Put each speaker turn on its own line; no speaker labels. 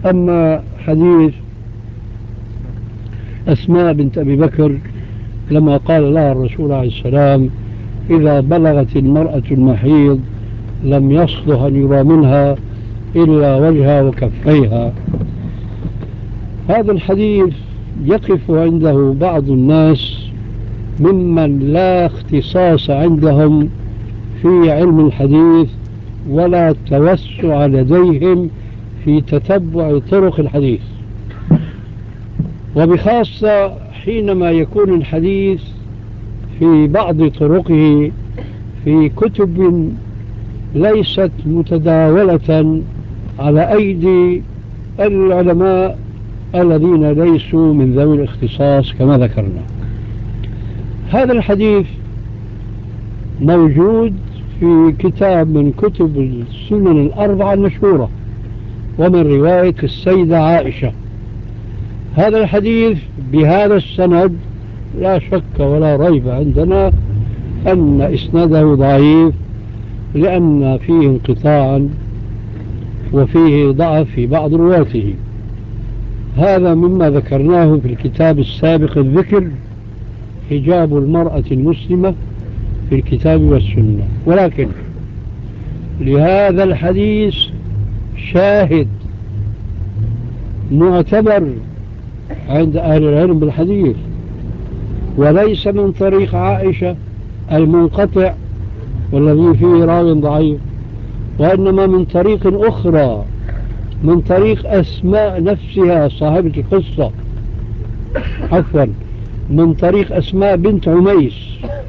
أما حديث أسماء بنت أبي بكر لما قال لها الرسول عليه السلام: إذا بلغت المرأة المحيض لم يصلح أن يرى منها إلا وجهها وكفيها، هذا الحديث يقف عنده بعض الناس ممن لا اختصاص عندهم في علم الحديث ولا توسع لديهم في تتبع طرق الحديث، وبخاصة حينما يكون الحديث في بعض طرقه في كتب ليست متداولة على أيدي العلماء الذين ليسوا من ذوي الاختصاص كما ذكرنا. هذا الحديث موجود في كتاب من كتب السنن الأربعة المشهورة ومن رواية السيدة عائشة. هذا الحديث بهذا السند لا شك ولا ريب عندنا أن إسناده ضعيف، لأن فيه انقطاعا وفيه ضعف في بعض رواته. هذا مما ذكرناه في الكتاب السابق الذكر، حجاب المرأة المسلمة في الكتاب والسنة. ولكن لهذا الحديث شاهد معتبر عند أهل العلم بالحديث، وليس من طريق عائشة المنقطع والذي فيه راو ضعيف، وإنما من طريق أخرى، من طريق أسماء نفسها صاحبة القصة، عفوا من طريق أسماء بنت عميس